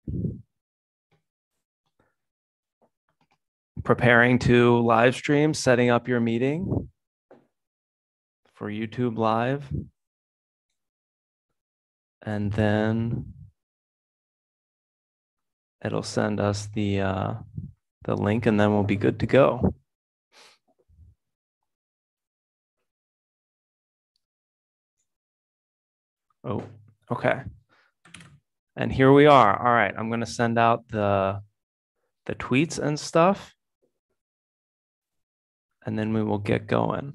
Preparing to live stream, setting up your meeting for YouTube Live. And then it'll send us the link, and then we'll be good to go. Oh, okay. And here we are. All right, I'm going to send out the tweets and stuff, and then we will get going.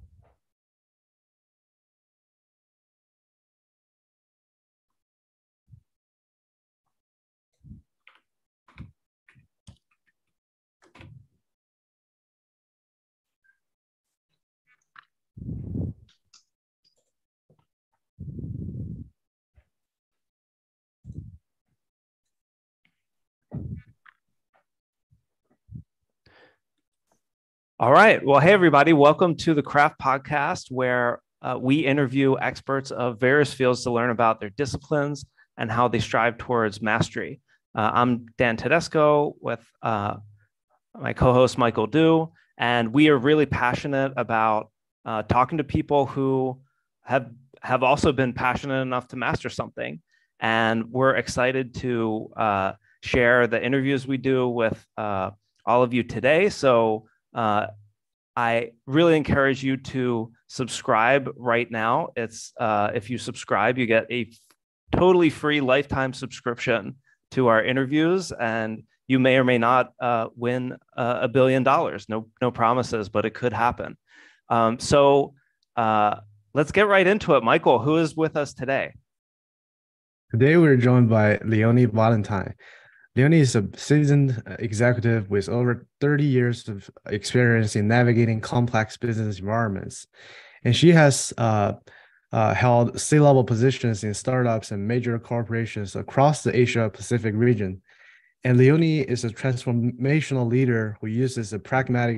All right. Well, hey, everybody. Welcome to the Craft Podcast, where we interview experts of various fields to learn about their disciplines and how they strive towards mastery. I'm Dan Tedesco with my co-host, Michael Du, and we are really passionate about talking to people who have also been passionate enough to master something. And we're excited to share the interviews we do with all of you today. So I really encourage you to subscribe right now. It's if you subscribe, you get a totally free lifetime subscription to our interviews, and you may or may not win $1 billion. No promises, but it could happen. So let's get right into it. Michael, who is with us today? Today, we're joined by Leonie Valentine. Leonie is a seasoned executive with over 30 years of experience in navigating complex business environments. And she has held C-level positions in startups and major corporations across the Asia-Pacific region. And Leonie is a transformational leader who uses a pragmatic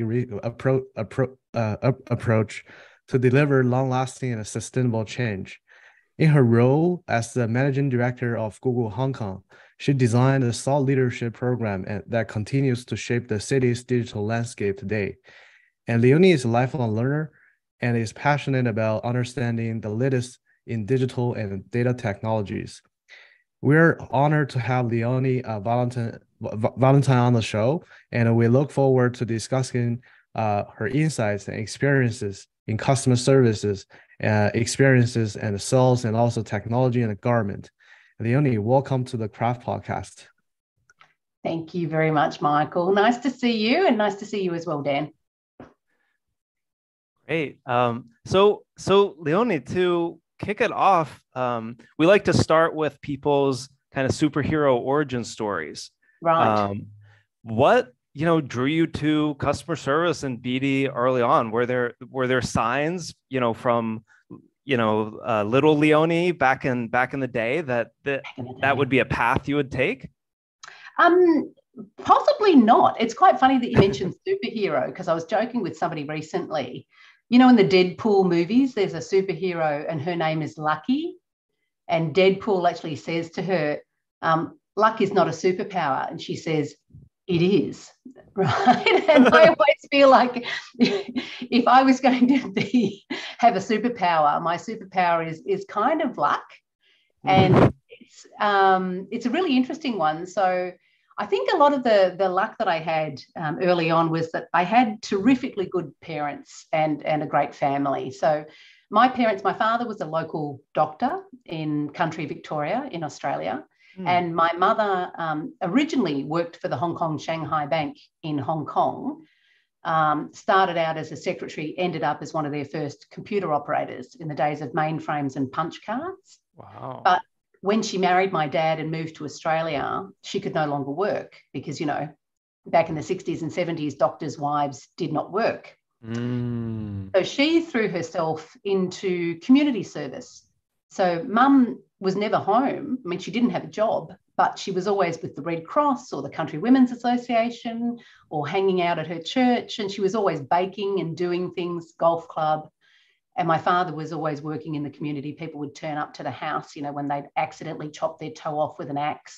approach to deliver long-lasting and sustainable change. In her role as the managing director of Google Hong Kong, she designed a thought leadership program that continues to shape the city's digital landscape today. And Leonie is a lifelong learner and is passionate about understanding the latest in digital and data technologies. We're honored to have Leonie Valentine on the show, and we look forward to discussing her insights and experiences in customer services, experiences and sales, and also technology and government. Leonie, welcome to the Craft Podcast. Thank you very much, Michael. Nice to see you, and nice to see you as well, Dan. Great. So Leonie, to kick it off, we like to start with people's kind of superhero origin stories. Right. What drew you to customer service and BD early on? Were there signs from little Leonie back in the day that would be a path you would take? Possibly not. It's quite funny that you mentioned superhero, because I was joking with somebody recently. In the Deadpool movies, there's a superhero and her name is Lucky. And Deadpool actually says to her, luck is not a superpower. And she says, it is, right? And I always feel like if I was going to have a superpower, my superpower is kind of luck. And it's a really interesting one. So I think a lot of the luck that I had early on was that I had terrifically good parents and a great family. So my father was a local doctor in country Victoria in Australia. And my mother originally worked for the Hong Kong Shanghai Bank in Hong Kong, started out as a secretary, ended up as one of their first computer operators in the days of mainframes and punch cards. Wow. But when she married my dad and moved to Australia, she could no longer work because, back in the 60s and 70s, doctors' wives did not work. So she threw herself into community service. So mum was never home. I mean, she didn't have a job, but she was always with the Red Cross or the Country Women's Association or hanging out at her church. And she was always baking and doing things, golf club. And my father was always working in the community. People would turn up to the house, when they'd accidentally chopped their toe off with an axe,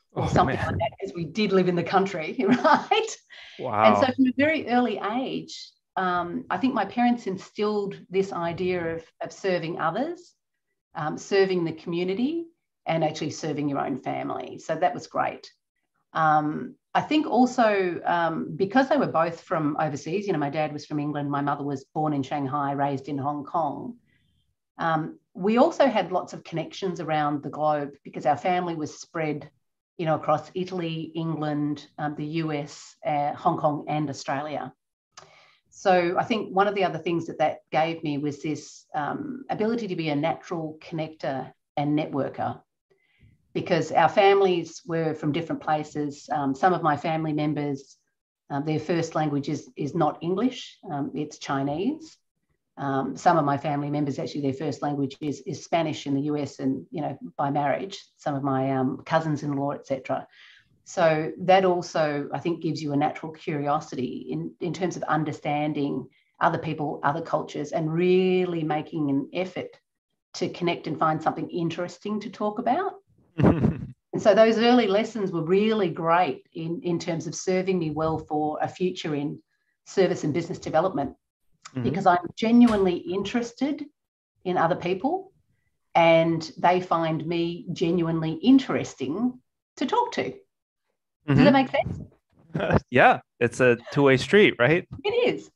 or something like that, because we did live in the country, right? Wow. And so from a very early age, I think my parents instilled this idea of serving others, serving the community, and actually serving your own family. So that was great. I think also because they were both from overseas, my dad was from England, my mother was born in Shanghai, raised in Hong Kong. We also had lots of connections around the globe because our family was spread, across Italy, England, the US, Hong Kong, and Australia. So I think one of the other things that gave me was this ability to be a natural connector and networker, because our families were from different places. Some of my family members, their first language is not English, it's Chinese. Some of my family members, actually, their first language is Spanish in the US, and by marriage, some of my cousins-in-law, etc. So that also, I think, gives you a natural curiosity in terms of understanding other people, other cultures, and really making an effort to connect and find something interesting to talk about. And so those early lessons were really great in terms of serving me well for a future in service and business development. Because I'm genuinely interested in other people and they find me genuinely interesting to talk to. Does that make sense? Yeah, it's a two-way street, right? It is.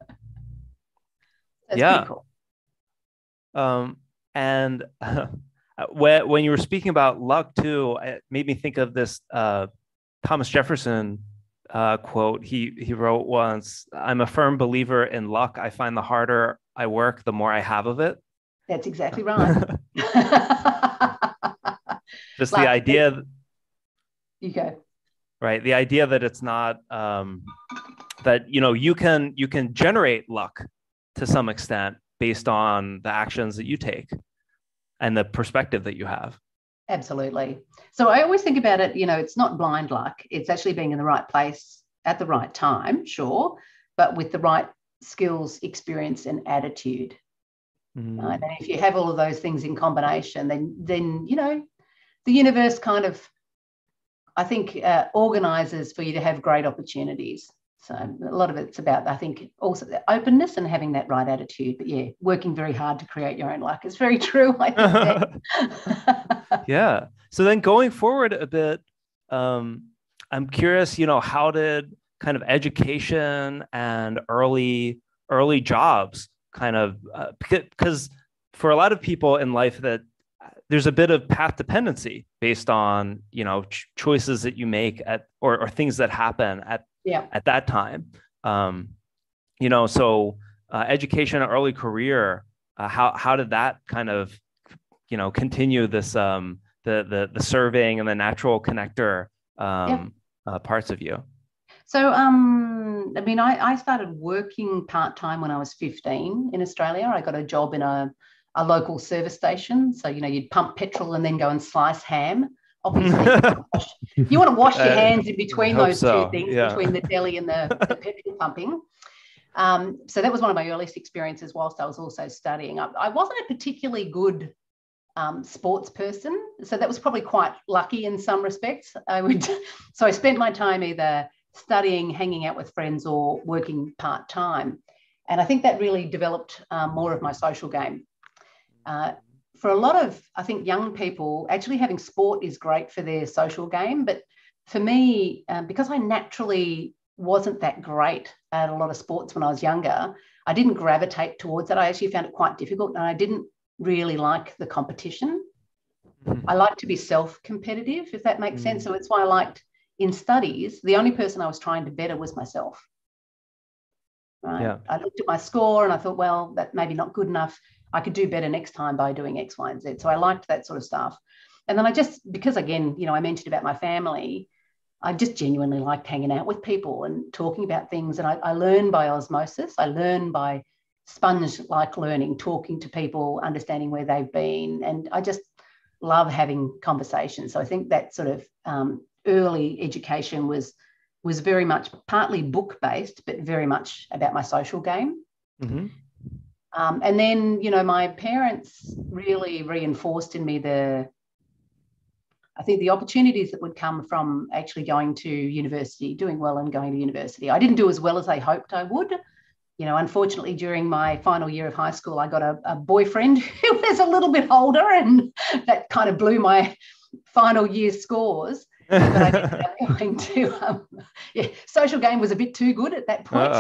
That's yeah. pretty cool. And when you were speaking about luck too, it made me think of this Thomas Jefferson quote. He wrote once, "I'm a firm believer in luck. I find the harder I work, the more I have of it." That's exactly right. Just the idea. You go. Right. The idea that it's not that, you can generate luck to some extent based on the actions that you take and the perspective that you have. Absolutely. So I always think about it, it's not blind luck. It's actually being in the right place at the right time, sure, but with the right skills, experience, and attitude. And if you have all of those things in combination, then the universe kind of, I think, organizes for you to have great opportunities. So a lot of it's about, I think, also the openness and having that right attitude. But yeah, working very hard to create your own luck is very true, I think. Yeah. So then going forward a bit, I'm curious, how did kind of education and early jobs kind of, because for a lot of people in life that there's a bit of path dependency based on, choices that you make or things that happen at that time. So education, early career, how did that kind of, continue this, the serving and the natural connector parts of you? So, I started working part-time when I was 15 in Australia. I got a job in a local service station. So, you'd pump petrol and then go and slice ham. Obviously, you want to wash your hands in between those two things, between the deli and the petrol pumping. So that was one of my earliest experiences whilst I was also studying. I wasn't a particularly good sports person, so that was probably quite lucky in some respects. So I spent my time either studying, hanging out with friends, or working part-time. And I think that really developed more of my social game. For a lot of, I think, young people, actually having sport is great for their social game. But for me, because I naturally wasn't that great at a lot of sports when I was younger, I didn't gravitate towards it. I actually found it quite difficult, and I didn't really like the competition. I like to be self-competitive, if that makes sense. So it's why I liked, in studies, the only person I was trying to better was myself. Right? Yeah. I looked at my score and I thought, well, that maybe not good enough. I could do better next time by doing X, Y, and Z. So I liked that sort of stuff. And then because again, I mentioned about my family, I just genuinely liked hanging out with people and talking about things. And I learn by osmosis. I learn by sponge-like learning, talking to people, understanding where they've been. And I just love having conversations. So I think that sort of early education was very much partly book-based, but very much about my social game. Mm-hmm. And then, my parents really reinforced in me I think the opportunities that would come from actually going to university, doing well and going to university. I didn't do as well as I hoped I would. You know, unfortunately, during my final year of high school, I got a boyfriend who was a little bit older, and that kind of blew my final year scores. But I ended up going to, social game was a bit too good at that point.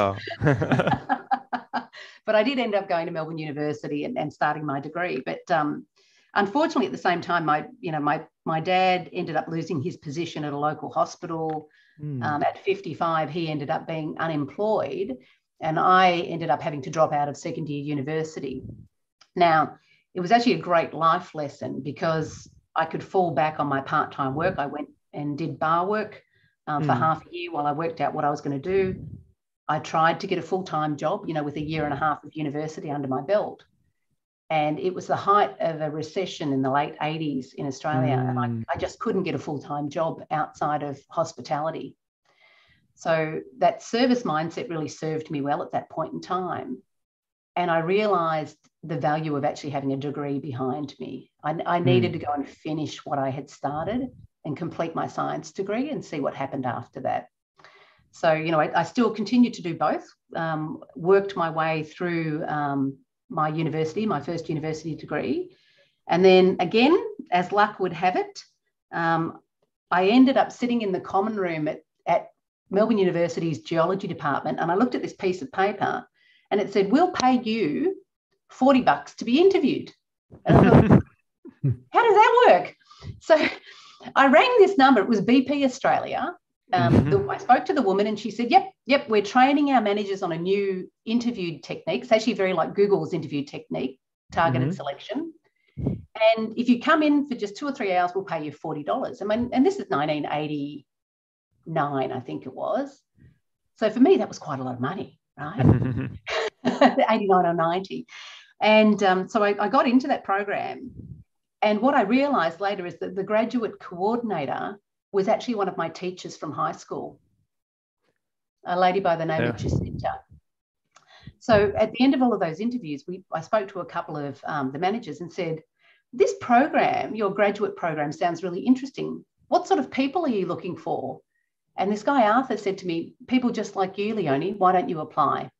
But I did end up going to Melbourne University and starting my degree. But unfortunately, at the same time, my dad ended up losing his position at a local hospital. At 55, he ended up being unemployed. And I ended up having to drop out of second year university. Now, it was actually a great life lesson because I could fall back on my part-time work. I went and did bar work for half a year while I worked out what I was going to do. I tried to get a full-time job, with a year and a half of university under my belt. And it was the height of a recession in the late 80s in Australia. And I just couldn't get a full-time job outside of hospitality. So that service mindset really served me well at that point in time. And I realised the value of actually having a degree behind me. I needed to go and finish what I had started and complete my science degree and see what happened after that. So, I still continued to do both, worked my way through my university, my first university degree. And then again, as luck would have it, I ended up sitting in the common room at Melbourne University's geology department, and I looked at this piece of paper and it said, "We'll pay you $40 to be interviewed." And I thought, how does that work? So I rang this number. It was BP Australia. I spoke to the woman and she said, yep, we're training our managers on a new interview technique. It's actually very like Google's interview technique, targeted selection. And if you come in for just 2 or 3 hours, we'll pay you $40. And this is 1989, I think it was. So for me, that was quite a lot of money, right? 89 or 90. And so I got into that program. And what I realised later is that the graduate coordinator was actually one of my teachers from high school, a lady by the name of Jacinta. So at the end of all of those interviews, I spoke to a couple of the managers and said, "This program, your graduate program, sounds really interesting. What sort of people are you looking for?" And this guy, Arthur, said to me, "People just like you, Leonie, why don't you apply?"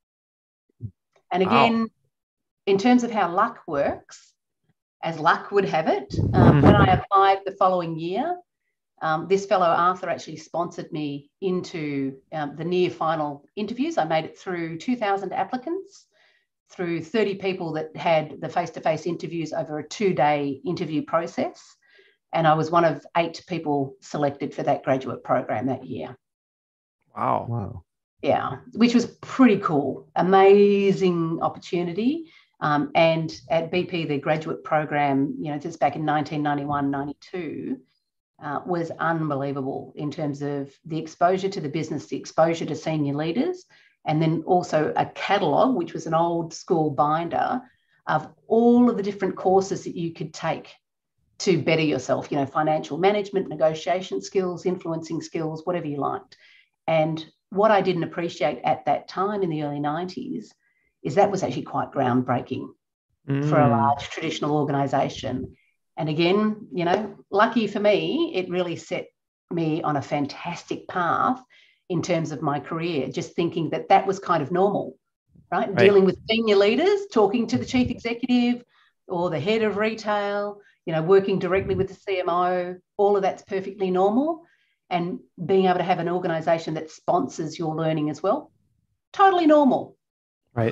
And again, in terms of how luck works, as luck would have it, when I applied the following year, this fellow Arthur actually sponsored me into the near final interviews. I made it through 2,000 applicants, through 30 people that had the face-to-face interviews over a 2-day interview process. And I was one of 8 people selected for that graduate program that year. Wow. Yeah, which was pretty cool. Amazing opportunity. And at BP, the graduate program, just back in 1991, 92, was unbelievable in terms of the exposure to the business, the exposure to senior leaders, and then also a catalogue, which was an old school binder of all of the different courses that you could take to better yourself, financial management, negotiation skills, influencing skills, whatever you liked. And what I didn't appreciate at that time in the early 90s is that was actually quite groundbreaking for a large traditional organisation. And again, lucky for me, it really set me on a fantastic path in terms of my career, just thinking that was kind of normal, right? Dealing with senior leaders, talking to the chief executive or the head of retail, working directly with the CMO, all of that's perfectly normal. And being able to have an organisation that sponsors your learning as well, totally normal. Right.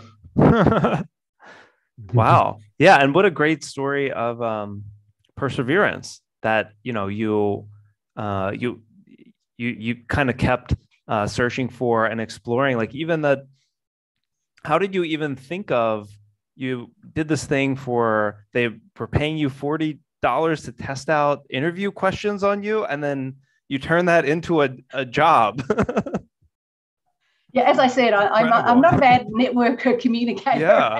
Wow. Yeah. And what a great story of perseverance that, you kind of kept searching for and exploring, like even how did you even think of, you did this thing they were paying you $40 to test out interview questions on you, and then you turn that into a job. Yeah, as I said, I'm not a bad networker communicator. Yeah.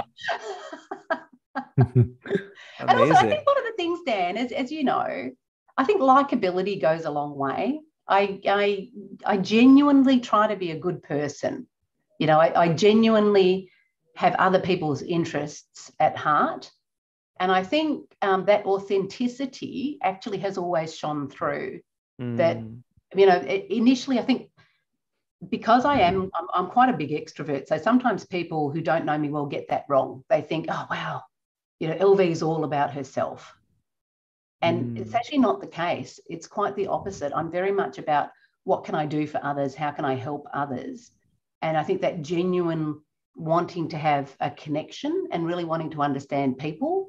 And also, I think one of the things, Dan, as you know, I think likability goes a long way. I genuinely try to be a good person. I genuinely have other people's interests at heart. And I think that authenticity actually has always shone through. That, you know, initially, I think because I'm quite a big extrovert. So sometimes people who don't know me well get that wrong. They think, oh, wow, you know, LV is all about herself. And it's actually not the case. It's quite the opposite. I'm very much about what can I do for others? How can I help others? And I think that genuine wanting to have a connection and really wanting to understand people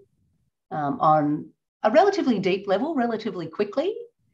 on a relatively deep level, relatively quickly,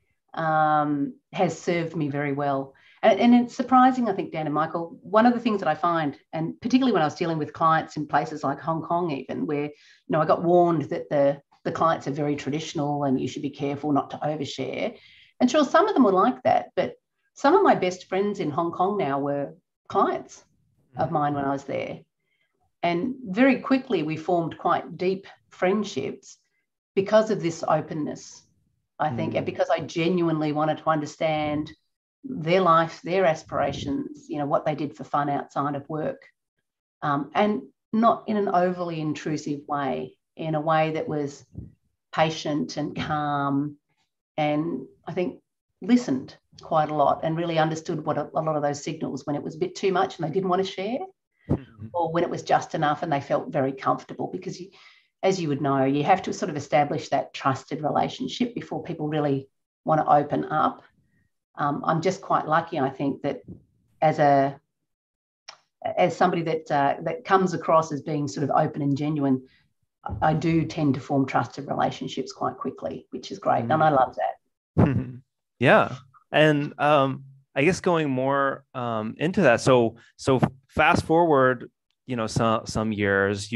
has served me very well. And it's surprising, I think, Dan and Michael, one of the things that I find, and particularly when I was dealing with clients in places like Hong Kong even, where, you know, I got warned that the clients are very traditional and you should be careful not to overshare. And sure, some of them were like that, but some of my best friends in Hong Kong now were clients of mine when I was there. And very quickly we formed quite deep friendships because of this openness, I think, and because I genuinely wanted to understand their life, their aspirations, you know, what they did for fun outside of work, and not in an overly intrusive way, in a way that was patient and calm, and I think listened quite a lot and really understood what a lot of those signals, when it was a bit too much and they didn't want to share, or when it was just enough and they felt very comfortable. Because as you would know, you have to sort of establish that trusted relationship before people really want to open up. I'm just quite lucky, I think, that as somebody that comes across as being sort of open and genuine, I do tend to form trusted relationships quite quickly, which is great. And I love that. Yeah. And I guess going more into that. So fast forward, you know, some years,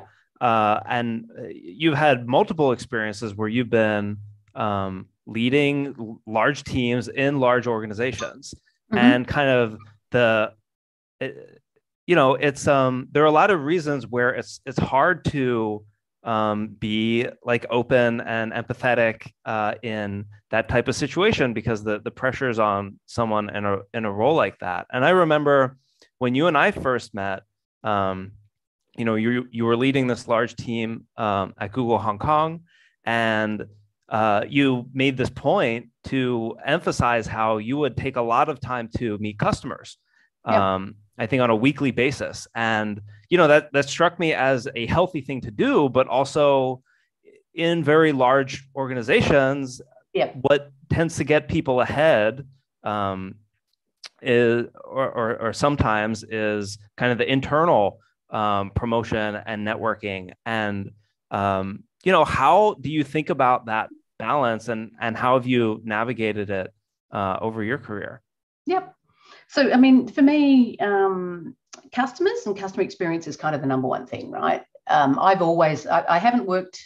and you've had multiple experiences where you've been leading large teams in large organizations, and kind of you know, it's there are a lot of reasons where it's hard to be like open and empathetic in that type of situation, because the pressure is on someone in a role like that. And I remember when you and I first met, you know, you were leading this large team at Google Hong Kong, and you made this point to emphasize how you would take a lot of time to meet customers, I think on a weekly basis. And, you know, that struck me as a healthy thing to do, but also in very large organizations, what tends to get people ahead is, or sometimes is kind of the internal promotion and networking. And, you know, how do you think about that balance, and how have you navigated it over your career? Yep. So, I mean, for me, customers and customer experience is kind of the number one thing, right? I haven't worked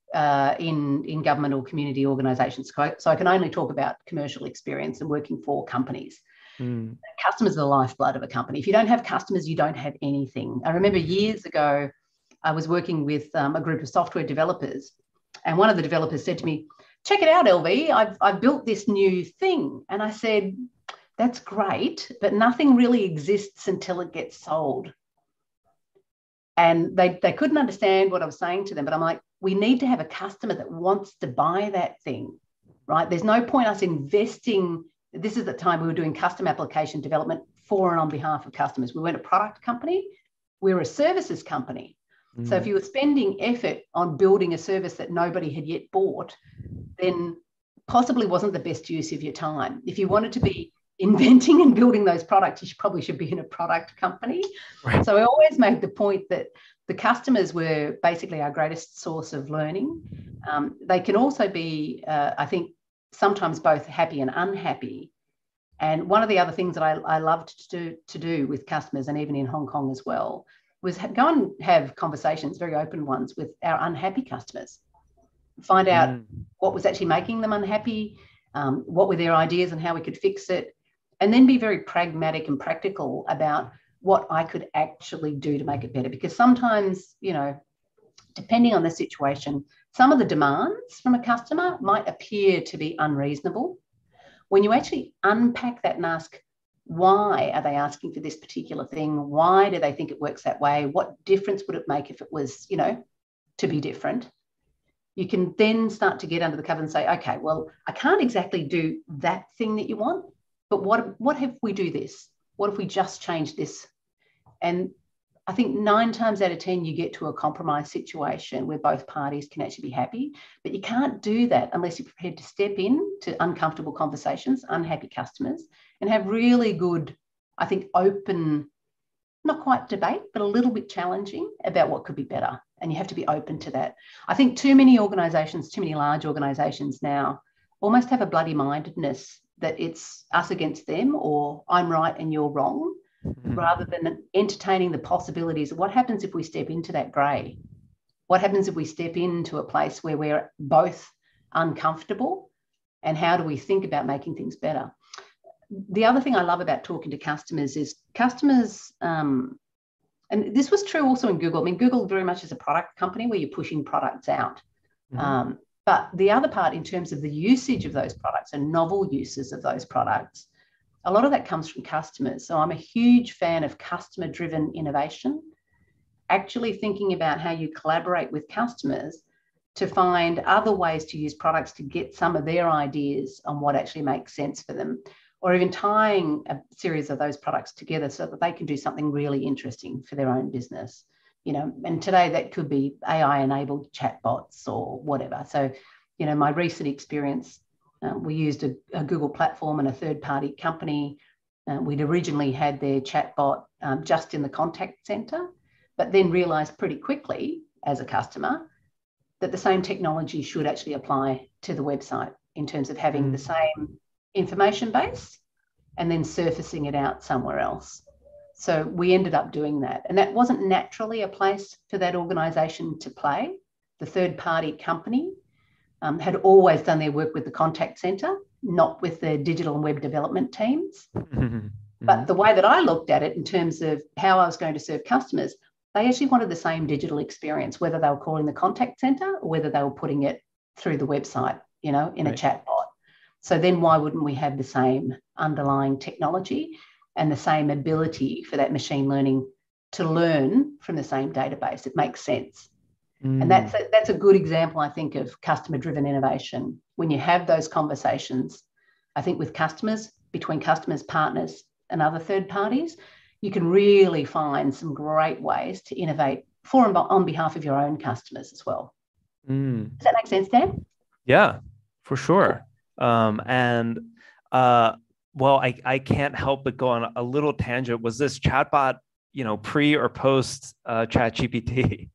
in government or community organisations, so I can only talk about commercial experience and working for companies. Customers are the lifeblood of a company. If you don't have customers, you don't have anything. I remember years ago, I was working with a group of software developers, and one of the developers said to me, "Check it out, LV, I've built this new thing." And I said, "That's great, but nothing really exists until it gets sold." And they couldn't understand what I was saying to them, but I'm like, we need to have a customer that wants to buy that thing, right? There's no point us investing. This is the time we were doing custom application development for and on behalf of customers. We weren't a product company, we were a services company. So if you were spending effort on building a service that nobody had yet bought, then possibly wasn't the best use of your time. If you wanted to be inventing and building those products, you probably should be in a product company. Right. So I always made the point that the customers were basically our greatest source of learning. They can also be, I think, sometimes both happy and unhappy. And one of the other things that I loved to do with customers, and even in Hong Kong as well, was go and have conversations, very open ones, with our unhappy customers. Find out what was actually making them unhappy, what were their ideas and how we could fix it, and then be very pragmatic and practical about what I could actually do to make it better. Because sometimes, you know, depending on the situation, some of the demands from a customer might appear to be unreasonable. When you actually unpack that and ask, why are they asking for this particular thing? Why do they think it works that way? What difference would it make if it was, you know, to be different? you can then start to get under the cover and say, okay, well, I can't exactly do that thing that you want, but what if we do this? What if we just change this? And I think 9 times out of 10, you get to a compromise situation where both parties can actually be happy, but you can't do that unless you're prepared to step in to uncomfortable conversations, unhappy customers, and have really good, I think, open, not quite debate, but a little bit challenging about what could be better. And you have to be open to that. I think too many organisations, too many large organisations now almost have a bloody mindedness that it's us against them, or I'm right and you're wrong, rather than entertaining the possibilities of what happens if we step into that grey. What happens if we step into a place where we're both uncomfortable, and how do we think about making things better? The other thing I love about talking to customers is customers, and this was true also in Google. I mean, Google very much is a product company where you're pushing products out. But the other part, in terms of the usage of those products and novel uses of those products, a lot of that comes from customers. So I'm a huge fan of customer-driven innovation, actually thinking about how you collaborate with customers to find other ways to use products to get some of their ideas on what actually makes sense for them, or even tying a series of those products together so that they can do something really interesting for their own business. You know, and today that could be AI-enabled chatbots or whatever. So, you know, my recent experience, we used a Google platform and a third-party company. We'd originally had their chatbot just in the contact center, but then realized pretty quickly as a customer that the same technology should actually apply to the website in terms of having the same information base and then surfacing it out somewhere else. So we ended up doing that. And that wasn't naturally a place for that organization to play. The third-party company had always done their work with the contact center, not with the digital and web development teams. But the way that I looked at it in terms of how I was going to serve customers, they actually wanted the same digital experience, whether they were calling the contact center or whether they were putting it through the website, you know, in a chatbot. So then why wouldn't we have the same underlying technology and the same ability for that machine learning to learn from the same database? It makes sense. And that's a good example, I think, of customer-driven innovation. When you have those conversations, I think with customers, between customers, partners, and other third parties, you can really find some great ways to innovate for and on behalf of your own customers as well. Does that make sense, Dan? Yeah, for sure. Well, I can't help but go on a little tangent. Was this chatbot, you know, pre or post ChatGPT?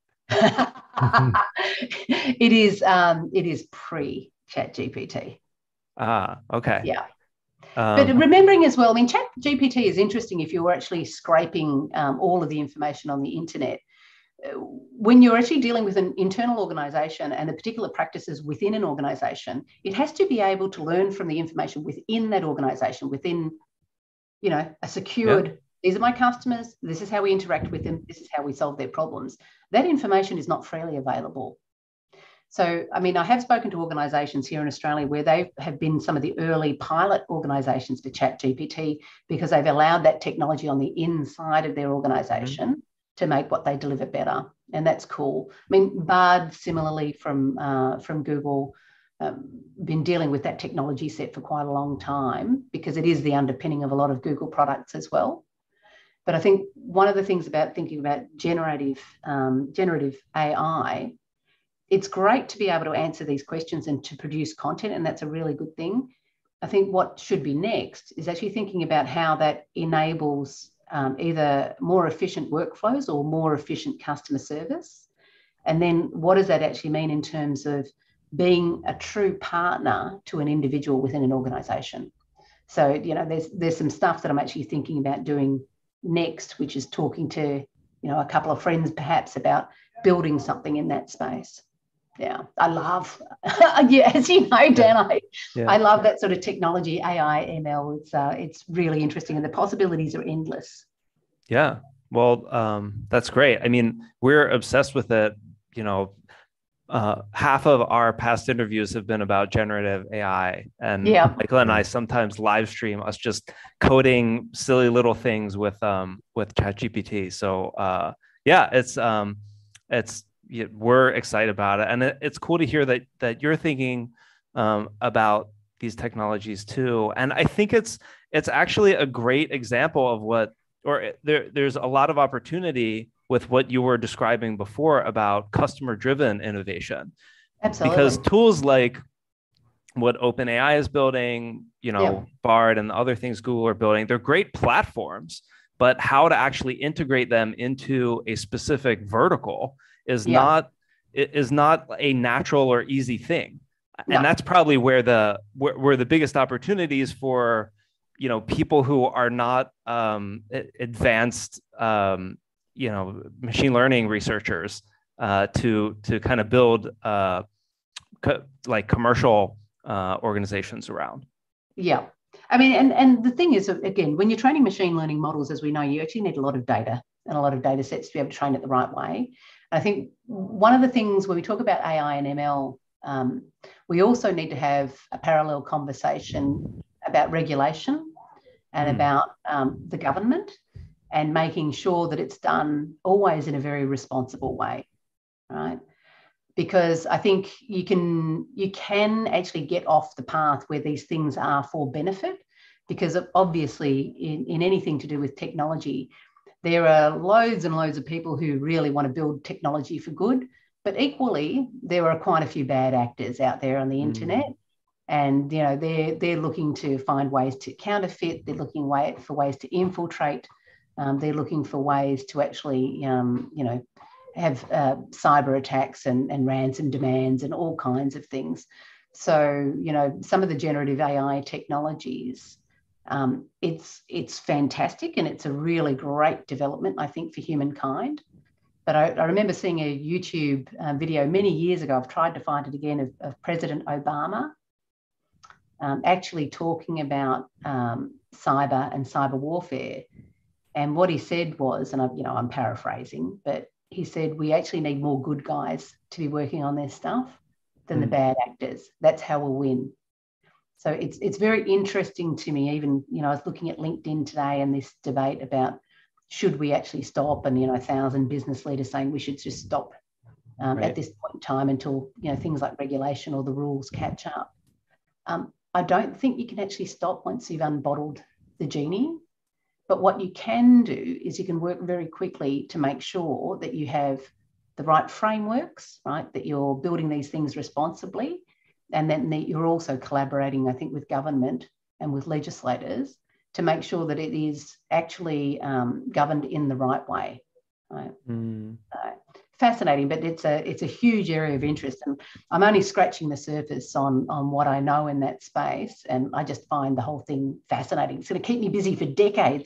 It is pre-ChatGPT. Okay. Yeah. But remembering as well, I mean, ChatGPT is interesting if you're actually scraping all of the information on the internet. When you're actually dealing with an internal organization and the particular practices within an organization, it has to be able to learn from the information within that organization, within, you know, a secured, these are my customers, this is how we interact with them, this is how we solve their problems. That information is not freely available. So, I mean, I have spoken to organisations here in Australia where they have been some of the early pilot organisations for ChatGPT because they've allowed that technology on the inside of their organisation to make what they deliver better. And that's cool. I mean, Bard, similarly from Google, been dealing with that technology set for quite a long time because it is the underpinning of a lot of Google products as well. But I think one of the things about thinking about generative AI, it's great to be able to answer these questions and to produce content, and that's a really good thing. I think what should be next is actually thinking about how that enables either more efficient workflows or more efficient customer service. And then what does that actually mean in terms of being a true partner to an individual within an organisation? So, you know, there's some stuff that I'm actually thinking about doing next, which is talking to, you know, a couple of friends perhaps about building something in that space. Yeah, I love, as you know, Dan, I love that sort of technology, AI, ML. It's really interesting and the possibilities are endless. Yeah, well, that's great. I mean, we're obsessed with it. You know, half of our past interviews have been about generative AI, and Michael and I sometimes live stream us just coding silly little things with ChatGPT. So it's we're excited about it, and it's cool to hear that you're thinking about these technologies too. And I think it's actually a great example of there's a lot of opportunity with what you were describing before about customer-driven innovation. Absolutely. Because tools like what OpenAI is building, Bard and the other things Google are building, they're great platforms, but how to actually integrate them into a specific vertical is not a natural or easy thing. No. And that's probably where the biggest opportunities for, people who are not advanced, machine learning researchers to kind of build like commercial organizations around. Yeah. I mean, and the thing is, again, when you're training machine learning models, as we know, you actually need a lot of data and a lot of data sets to be able to train it the right way. And I think one of the things when we talk about AI and ML, we also need to have a parallel conversation about regulation and about the government, and making sure that it's done always in a very responsible way, right? Because I think you can actually get off the path where these things are for benefit, because obviously in anything to do with technology, there are loads and loads of people who really want to build technology for good, but equally there are quite a few bad actors out there on the internet, and they're looking to find ways to counterfeit. They're looking for ways to infiltrate. They're looking for ways to actually have cyber attacks and ransom demands and all kinds of things. So some of the generative AI technologies, it's fantastic, and it's a really great development, I think, for humankind. But I remember seeing a YouTube video many years ago. I've tried to find it again, of President Obama actually talking about cyber and cyber warfare. And what he said was, and I'm paraphrasing, but he said, we actually need more good guys to be working on this stuff than the bad actors. That's how we'll win. So it's very interesting to me. Even, I was looking at LinkedIn today and this debate about should we actually stop, and 1,000 business leaders saying we should just stop at this point in time until things like regulation or the rules catch up. I don't think you can actually stop once you've unbottled the genie. But what you can do is you can work very quickly to make sure that you have the right frameworks, right? That you're building these things responsibly, and then that you're also collaborating, I think, with government and with legislators to make sure that it is actually governed in the right way. Right? Fascinating, but it's a huge area of interest, and I'm only scratching the surface on what I know in that space, and I just find the whole thing fascinating. It's going to keep me busy for decades.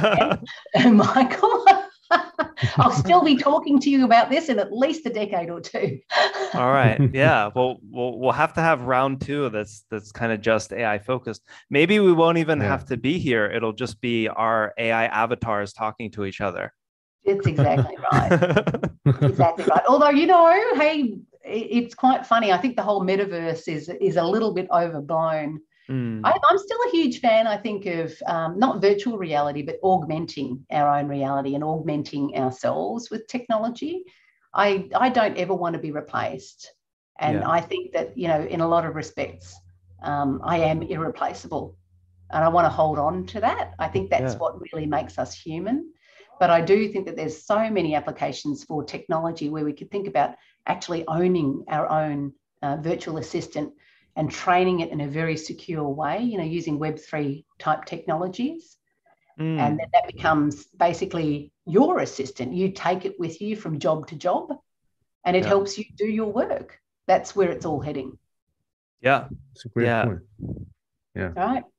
And Michael, I'll still be talking to you about this in at least a decade or two. All right, yeah. Well, we'll have to have round 2 that's kind of just AI focused. Maybe we won't even have to be here. It'll just be our AI avatars talking to each other. It's exactly right. Exactly right. Although, hey, it's quite funny. I think the whole metaverse is a little bit overblown. I'm still a huge fan, I think, of not virtual reality, but augmenting our own reality and augmenting ourselves with technology. I don't ever want to be replaced. And I think that, in a lot of respects, I am irreplaceable. And I want to hold on to that. I think that's what really makes us human. But I do think that there's so many applications for technology where we could think about actually owning our own virtual assistant and training it in a very secure way, using Web3 type technologies. And then that becomes basically your assistant. You take it with you from job to job, and it helps you do your work. That's where it's all heading. Yeah. It's a great point. Yeah. All right.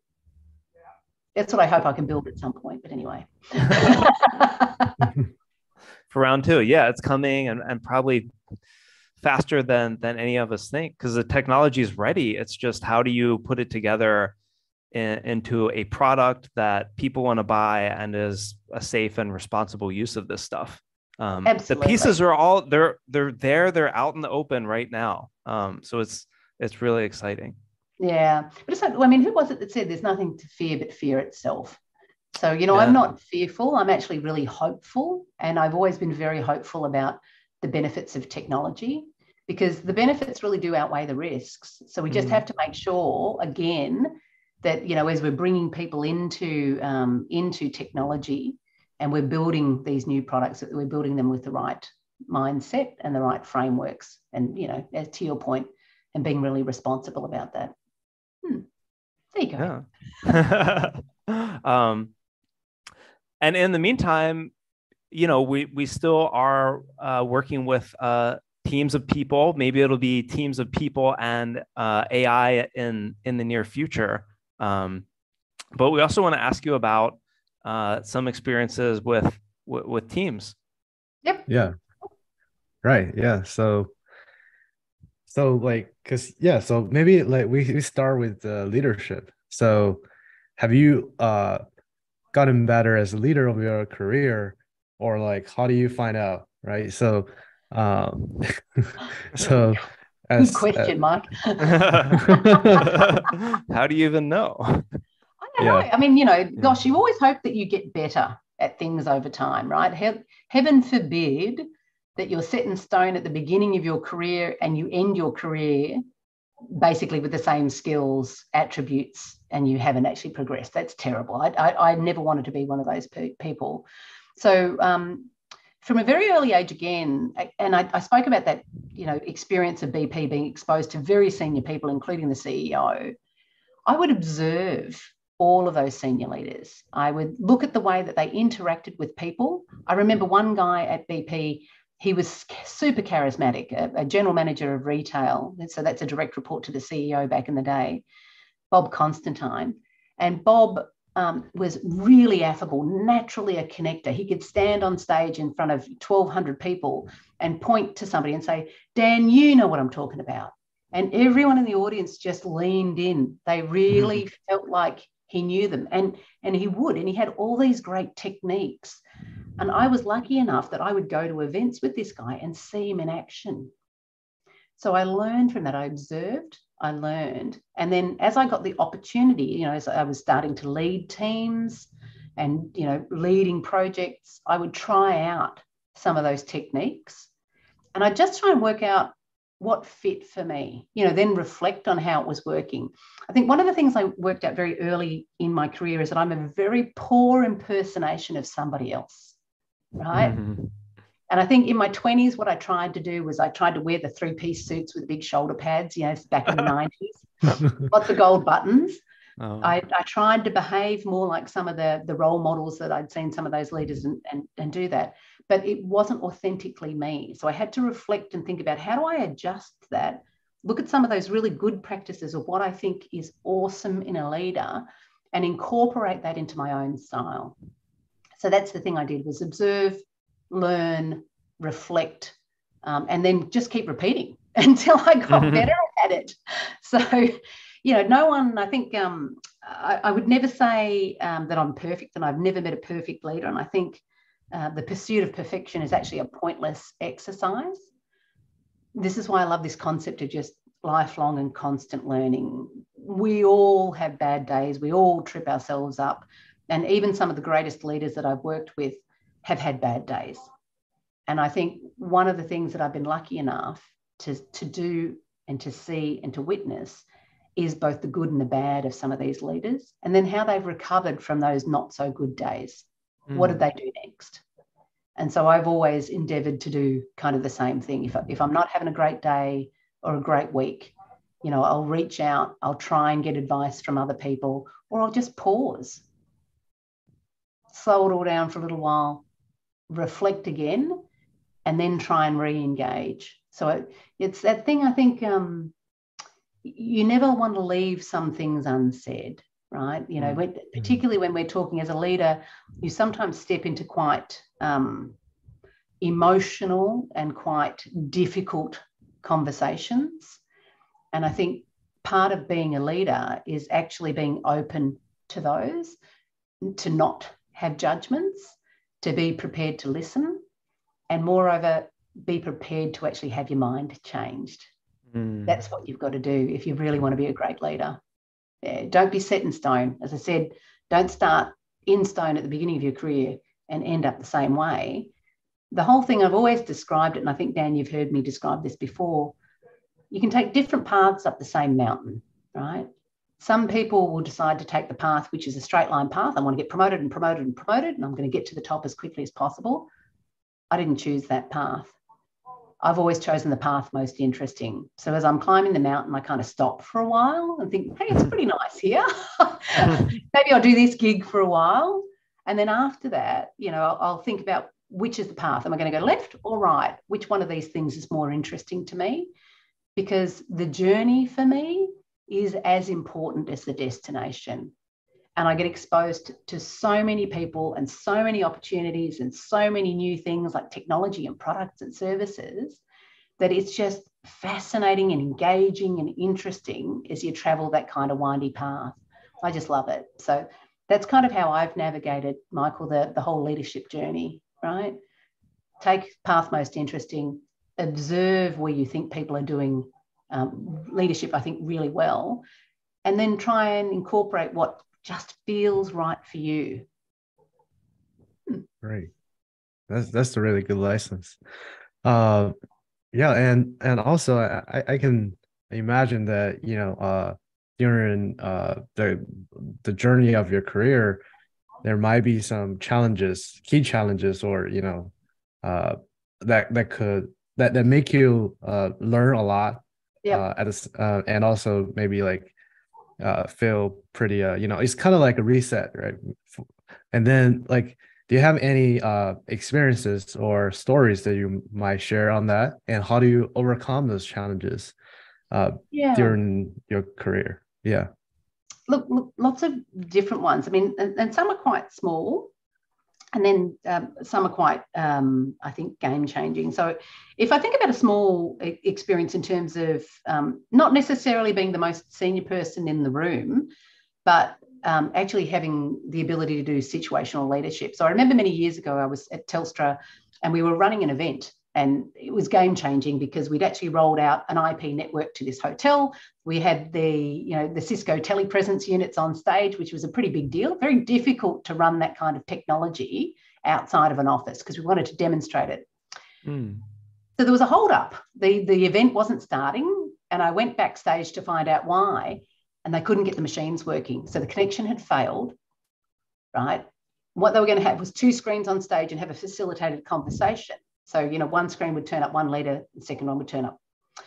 That's what I hope I can build at some point. But anyway. For round 2, it's coming, and probably faster than any of us think, because the technology is ready. It's just, how do you put it together into a product that people want to buy and is a safe and responsible use of this stuff. Absolutely. The pieces are all they're out in the open right now. So it's really exciting. Yeah, but it's like, who was it that said there's nothing to fear but fear itself? So, I'm not fearful. I'm actually really hopeful, and I've always been very hopeful about the benefits of technology, because the benefits really do outweigh the risks. So we just have to make sure, again, that, you know, as we're bringing people into technology and we're building these new products, that we're building them with the right mindset and the right frameworks, and, you know, as to your point, and being really responsible about that. There you go. Yeah. And in the meantime, you know, we still are working with teams of people. Maybe it'll be teams of people and AI in the near future. But we also want to ask you about some experiences with teams. Yep. Yeah. Right. Yeah. So like, so maybe like we start with leadership. So have you gotten better as a leader of your career, or like how do you find out? Right. So so good question, Mike. How do you even know? I don't know. I mean, you know, gosh, you always hope that you get better at things over time, right? Heaven forbid that you're set in stone at the beginning of your career and you end your career basically with the same skills, attributes, and you haven't actually progressed. That's terrible. I never wanted to be one of those people. So from a very early age, again, and I spoke about that, you know, experience of BP being exposed to very senior people, including the CEO. I would observe all of those senior leaders. I would look at the way that they interacted with people. I remember one guy at BP, he was super charismatic, a general manager of retail. So that's a direct report to the CEO back in the day, Bob Constantine. And Bob was really affable, naturally a connector. He could stand on stage in front of 1,200 people and point to somebody and say, Dan, you know what I'm talking about. And everyone in the audience just leaned in. They really felt like he knew them. And he would. And he had all these great techniques. And I was lucky enough that I would go to events with this guy and see him in action. So I learned from that. I observed, I learned. And then as I got the opportunity, you know, as I was starting to lead teams and, you know, leading projects, I would try out some of those techniques. And I just try and work out what fit for me, you know, then reflect on how it was working. I think one of the things I worked out very early in my career is that I'm a very poor impersonation of somebody else. Right. And I think in my 20s, what I tried to do was I tried to wear the 3-piece suits with big shoulder pads, you know, back in the 90s, lots of gold buttons. I tried to behave more like some of the role models that I'd seen some of those leaders and do that. But it wasn't authentically me. So I had to reflect and think about, how do I adjust that? Look at some of those really good practices of what I think is awesome in a leader and incorporate that into my own style. So that's the thing I did, was observe, learn, reflect, and then just keep repeating until I got better at it. So, you know, no one, I think I would never say that I'm perfect, and I've never met a perfect leader. And I think the pursuit of perfection is actually a pointless exercise. This is why I love this concept of just lifelong and constant learning. We all have bad days. We all trip ourselves up. And even some of the greatest leaders that I've worked with have had bad days. And I think one of the things that I've been lucky enough to do and to see and to witness is both the good and the bad of some of these leaders, and then how they've recovered from those not so good days. What did they do next? And so I've always endeavored to do kind of the same thing. If I'm not having a great day or a great week, you know, I'll reach out, I'll try and get advice from other people, or I'll just pause, slow it all down for a little while, reflect again, and then try and re-engage. So it's that thing, I think, you never want to leave some things unsaid, right? You know, particularly when we're talking as a leader, you sometimes step into quite emotional and quite difficult conversations. And I think part of being a leader is actually being open to those, to not have judgments, to be prepared to listen, and moreover, be prepared to actually have your mind changed. That's what you've got to do if you really want to be a great leader. Yeah, don't be set in stone. As I said, don't start in stone at the beginning of your career and end up the same way. the whole thing, I've always described it, and I think, Dan, you've heard me describe this before. You can take different paths up the same mountain, right? Some people will decide to take the path, which is a straight line path. I want to get promoted and promoted and promoted, and I'm going to get to the top as quickly as possible. I didn't choose that path. I've always chosen the path most interesting. So as I'm climbing the mountain, I kind of stop for a while and think, hey, it's pretty nice here. Maybe I'll do this gig for a while. And then after that, I'll think about which is the path. Am I going to go left or right? Which one of these things is more interesting to me? Because the journey for me is as important as the destination. And I get exposed to so many people and so many opportunities and so many new things like technology and products and services that it's just fascinating and engaging and interesting as you travel that kind of windy path. I just love it. So that's kind of how I've navigated, Michael, the whole leadership journey, right? Take path most interesting, observe where you think people are doing leadership, I think, really well, and then try and incorporate what just feels right for you. Great. That's a really good license. Yeah, and also I can imagine that, during the journey of your career, there might be some challenges, key challenges, or that make you learn a lot. Yeah. And also maybe like feel pretty it's kind of like a reset, right? And then, like, do you have any experiences or stories that you might share on that, and how do you overcome those challenges during your career? Yeah. Look, lots of different ones. I mean, and some are quite small, and then some are quite, I think, game-changing. So if I think about a small experience in terms of not necessarily being the most senior person in the room, but actually having the ability to do situational leadership. So I remember many years ago, I was at Telstra and we were running an event, and it was game-changing because we'd actually rolled out an IP network to this hotel. We had the Cisco telepresence units on stage, which was a pretty big deal. Very difficult to run that kind of technology outside of an office because we wanted to demonstrate it. So there was a hold-up. The event wasn't starting, and I went backstage to find out why, and they couldn't get the machines working. So the connection had failed, right? What they were going to have was 2 screens on stage and have a facilitated conversation. So, one screen would turn up, one leader, the second one would turn up.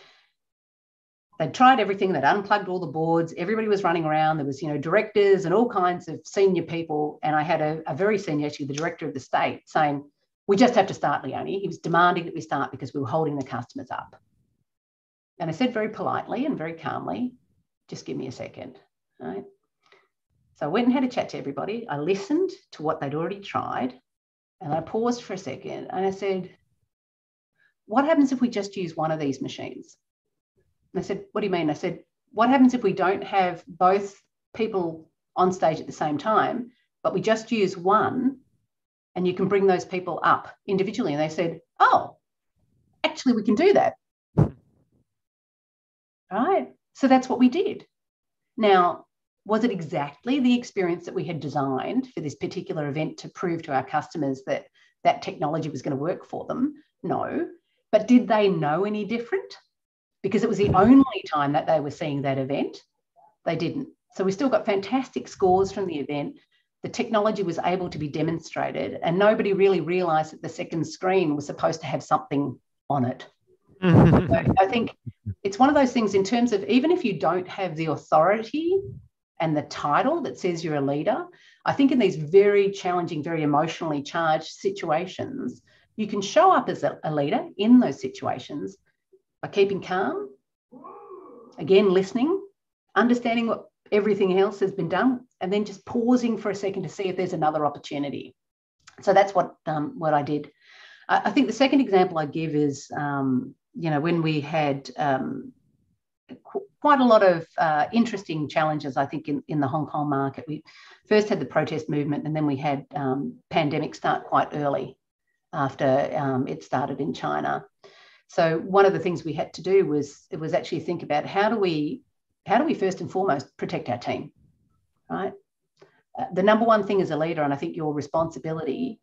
They'd tried everything. They'd unplugged all the boards. Everybody was running around. There was, directors and all kinds of senior people. And I had a very senior, actually the director of the state, saying, we just have to start, Leonie. He was demanding that we start because we were holding the customers up. And I said very politely and very calmly, just give me a second, right? So I went and had a chat to everybody. I listened to what they'd already tried. And I paused for a second and I said, what happens if we just use one of these machines? And they said, what do you mean? I said, what happens if we don't have both people on stage at the same time, but we just use one and you can bring those people up individually? And they said, oh, actually, we can do that. Right? So that's what we did. Now, was it exactly the experience that we had designed for this particular event to prove to our customers that that technology was going to work for them? No. But did they know any different? Because it was the only time that they were seeing that event. They didn't. So we still got fantastic scores from the event. The technology was able to be demonstrated, and nobody really realised that the second screen was supposed to have something on it. So I think it's one of those things in terms of, even if you don't have the authority and the title that says you're a leader, I think in these very challenging, very emotionally charged situations, you can show up as a leader in those situations by keeping calm, again, listening, understanding what everything else has been done, and then just pausing for a second to see if there's another opportunity. So that's what I did. I think the second example I give is, when we had quite a lot of interesting challenges, I think, in the Hong Kong market. We first had the protest movement, and then we had pandemic start quite early after it started in China. So one of the things we had to do was actually think about how do we first and foremost protect our team, right? The number one thing as a leader, and I think your responsibility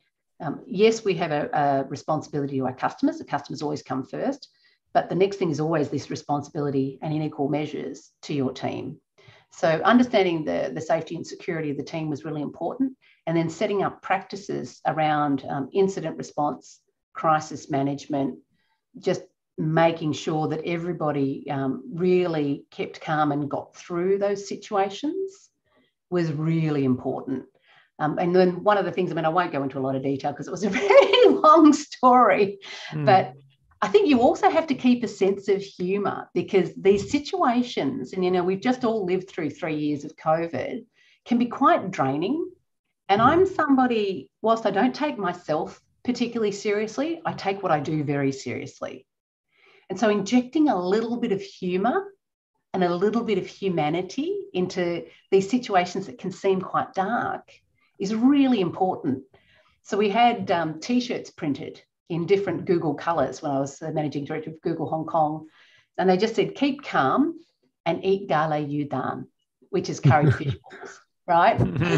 yes, we have a responsibility to our customers. The customers always come first. But the next thing is always this responsibility and in equal measures to your team. So understanding the safety and security of the team was really important. And then setting up practices around incident response, crisis management, just making sure that everybody really kept calm and got through those situations was really important. And then one of the things, I mean, I won't go into a lot of detail because it was a very long story, but I think you also have to keep a sense of humour, because these situations, and, you know, we've just all lived through 3 years of COVID, can be quite draining. And I'm somebody, whilst I don't take myself particularly seriously, I take what I do very seriously. And so injecting a little bit of humour and a little bit of humanity into these situations that can seem quite dark is really important. So we had T-shirts printed in different Google colours when I was the managing director of Google Hong Kong. And they just said, keep calm and eat gala udon, which is curried fish balls, right?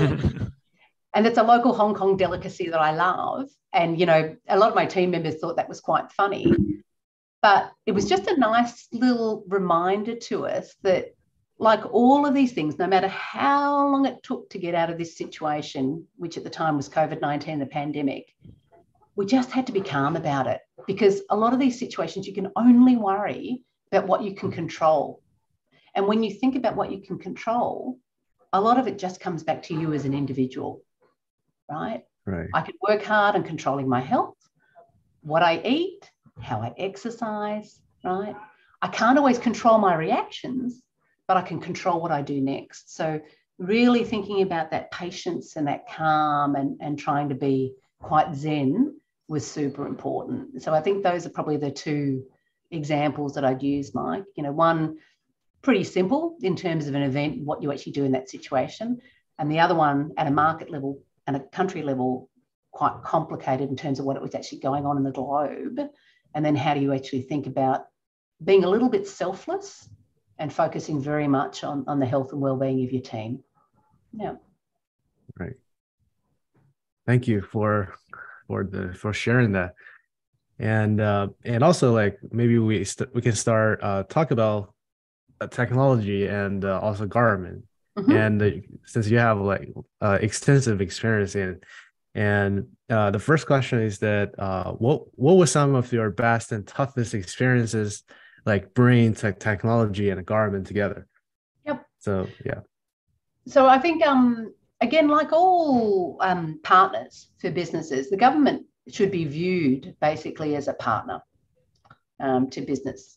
And it's a local Hong Kong delicacy that I love. And, you know, a lot of my team members thought that was quite funny. But it was just a nice little reminder to us that, like all of these things, no matter how long it took to get out of this situation, which at the time was COVID-19, the pandemic, we just had to be calm about it, because a lot of these situations, you can only worry about what you can control. And when you think about what you can control, a lot of it just comes back to you as an individual, right? Right. I can work hard on controlling my health, what I eat, how I exercise, right? I can't always control my reactions, but I can control what I do next. So really thinking about that patience and that calm and trying to be quite zen was super important. So I think those are probably the two examples that I'd use, Mike. You know, one, pretty simple in terms of an event, what you actually do in that situation. And the other one, at a market level and a country level, quite complicated in terms of what it was actually going on in the globe. And then how do you actually think about being a little bit selfless and focusing very much on the health and well-being of your team. Yeah. Right. Thank you for sharing that. And also, like, maybe we can start talk about technology and also government. And since you have like extensive experience in, and the first question is that what were some of your best and toughest experiences, like bringing technology and government together? Yep. So yeah. So I think again, like all partners for businesses, the government should be viewed basically as a partner to business.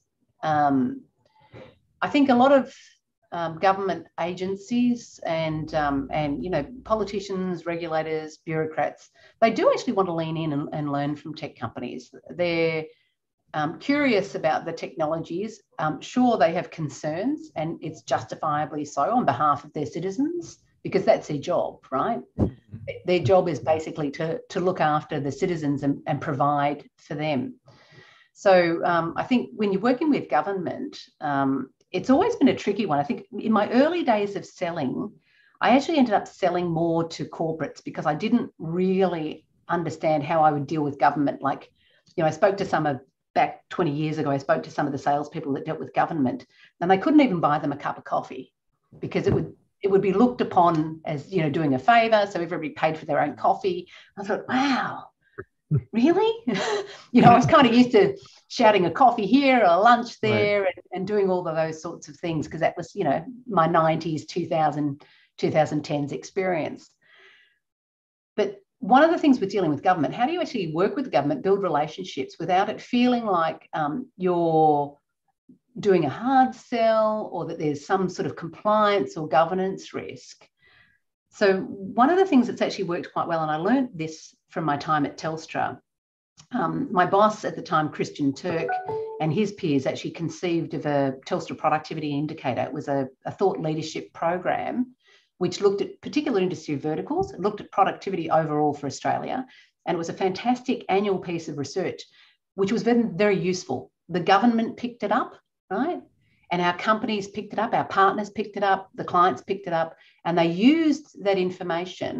I think a lot of government agencies and you know, politicians, regulators, bureaucrats, they do actually want to lean in and learn from tech companies. They're curious about the technologies. Sure, they have concerns, and it's justifiably so on behalf of their citizens, because that's their job, right? Their job is basically to look after the citizens and provide for them. So I think when you're working with government, it's always been a tricky one. I think in my early days of selling, I actually ended up selling more to corporates because I didn't really understand how I would deal with government. Like, you know, I spoke to some back 20 years ago, I spoke to some of the salespeople that dealt with government, and they couldn't even buy them a cup of coffee because it would be looked upon as, you know, doing a favor. So everybody paid for their own coffee. I thought, wow, really? You know, I was kind of used to shouting a coffee here or a lunch there, right, and doing all of those sorts of things, because that was, you know, my 90s, 2010s experience. But one of the things with dealing with government, how do you actually work with the government, build relationships without it feeling like you're doing a hard sell or that there's some sort of compliance or governance risk? So one of the things that's actually worked quite well, and I learned this from my time at Telstra, my boss at the time, Christian Turk, and his peers actually conceived of a Telstra productivity indicator. It was a thought leadership program which looked at particular industry verticals, it looked at productivity overall for Australia, and it was a fantastic annual piece of research, which was very, very useful. The government picked it up, right? And our companies picked it up, our partners picked it up, the clients picked it up, and they used that information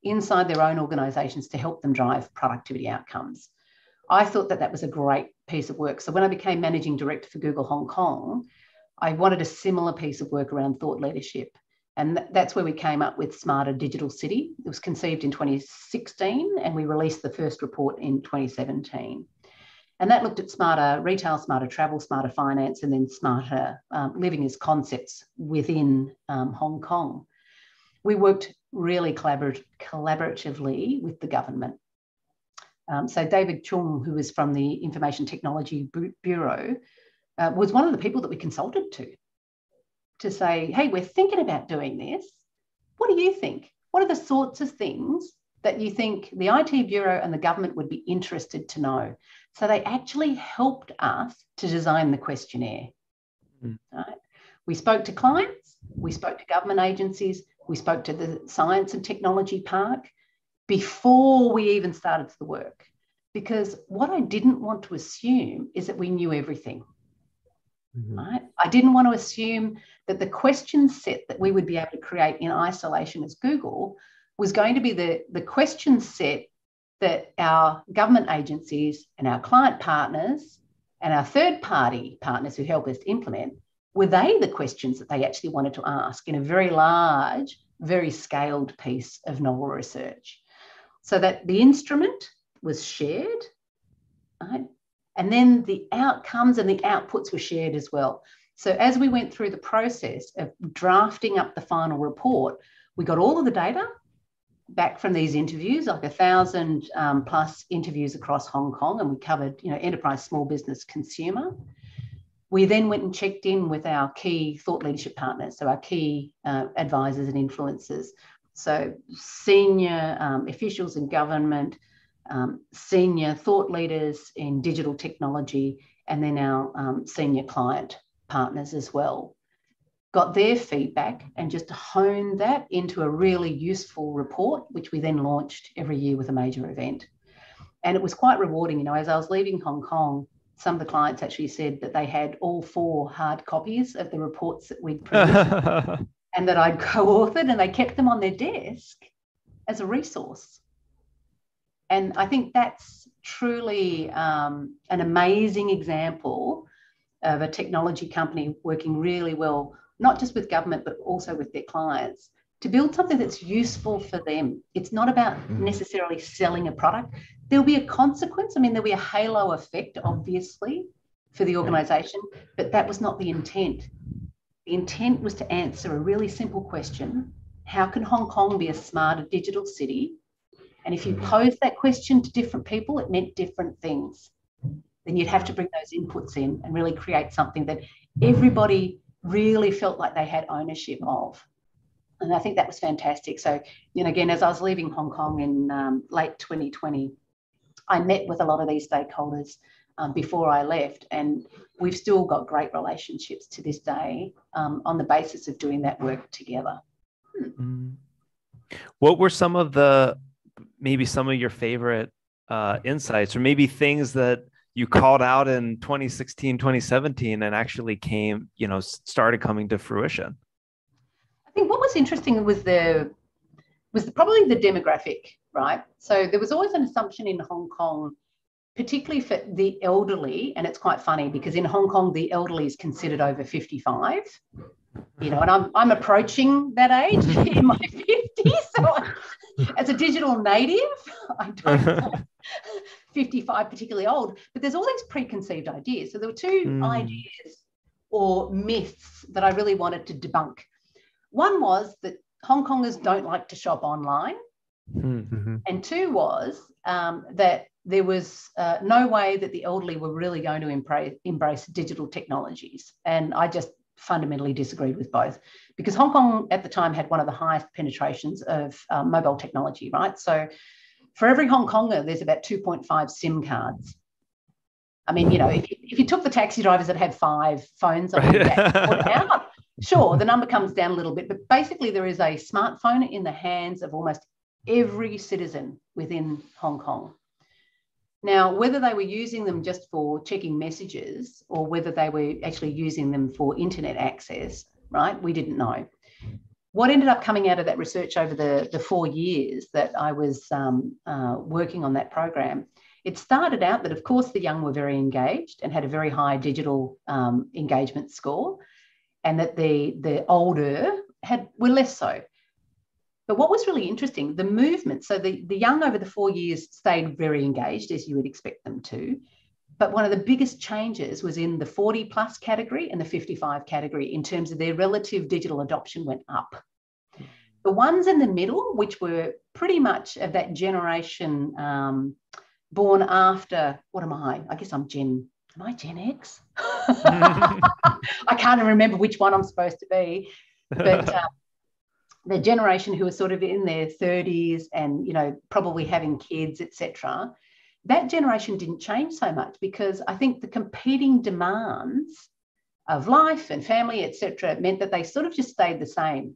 inside their own organisations to help them drive productivity outcomes. I thought that that was a great piece of work. So when I became managing director for Google Hong Kong, I wanted a similar piece of work around thought leadership. And that's where we came up with Smarter Digital City. It was conceived in 2016 and we released the first report in 2017. And that looked at smarter retail, smarter travel, smarter finance, and then smarter living as concepts within Hong Kong. We worked really collaboratively with the government. So David Chung, who was from the Information Technology Bureau, was one of the people that we consulted to say, hey, we're thinking about doing this. What do you think? What are the sorts of things that you think the IT Bureau and the government would be interested to know? So they actually helped us to design the questionnaire. Right? We spoke to clients, we spoke to government agencies, we spoke to the Science and Technology Park before we even started the work. Because what I didn't want to assume is that we knew everything. Right? I didn't want to assume that the question set that we would be able to create in isolation as Google was going to be the question set that our government agencies and our client partners and our third-party partners who help us to implement, were they the questions that they actually wanted to ask in a very large, very scaled piece of novel research. So that the instrument was shared, right? And then the outcomes and the outputs were shared as well. So as we went through the process of drafting up the final report, we got all of the data back from these interviews, like 1,000 plus interviews across Hong Kong, and we covered, enterprise, small business, consumer. We then went and checked in with our key thought leadership partners, so our key advisors and influencers. So senior officials in government, senior thought leaders in digital technology, and then our senior client partners as well. Got their feedback and just honed that into a really useful report, which we then launched every year with a major event. And it was quite rewarding. As I was leaving Hong Kong, some of the clients actually said that they had all 4 hard copies of the reports that we'd produced and that I'd co-authored, and they kept them on their desk as a resource. And I think that's truly an amazing example of a technology company working really well, not just with government, but also with their clients, to build something that's useful for them. It's not about necessarily selling a product. There'll be a consequence. There'll be a halo effect, obviously, for the organisation, but that was not the intent. The intent was to answer a really simple question: how can Hong Kong be a smarter digital city? And if you pose that question to different people, it meant different things. Then you'd have to bring those inputs in and really create something that everybody really felt like they had ownership of. And I think that was fantastic. So, again, as I was leaving Hong Kong in late 2020, I met with a lot of these stakeholders before I left, and we've still got great relationships to this day on the basis of doing that work together. What were some of your favorite insights, or maybe things that you called out in 2016, 2017 and actually started coming to fruition? I think what was interesting was probably the demographic, right? So there was always an assumption in Hong Kong, particularly for the elderly, and it's quite funny because in Hong Kong, the elderly is considered over 55, and I'm approaching that age in my 50s. So as a digital native, I don't find 55 particularly old, but there's all these preconceived ideas. So there were 2 ideas or myths that I really wanted to debunk. One was that Hong Kongers don't like to shop online. And 2 was that there was no way that the elderly were really going to embrace digital technologies. And I just fundamentally disagreed with both, because Hong Kong at the time had one of the highest penetrations of mobile technology, right? So for every Hong Konger, there's about 2.5 SIM cards. If you took the taxi drivers that had 5 phones on out, sure, the number comes down a little bit, but basically there is a smartphone in the hands of almost every citizen within Hong Kong. Now, whether they were using them just for checking messages or whether they were actually using them for internet access, right, we didn't know. what ended up coming out of that research over the 4 years that I was working on that program, it started out that, of course, the young were very engaged and had a very high digital engagement score, and that the older were less so. But what was really interesting, the movement, so the young over the 4 years stayed very engaged, as you would expect them to. But one of the biggest changes was in the 40 plus category and the 55 category in terms of their relative digital adoption went up. The ones in the middle, which were pretty much of that generation born after, what am I? I guess am I Gen X? I can't even remember which one I'm supposed to be. But the generation who are sort of in their 30s and, you know, probably having kids, etc., that generation didn't change so much, because I think the competing demands of life and family, etc., meant that they sort of just stayed the same.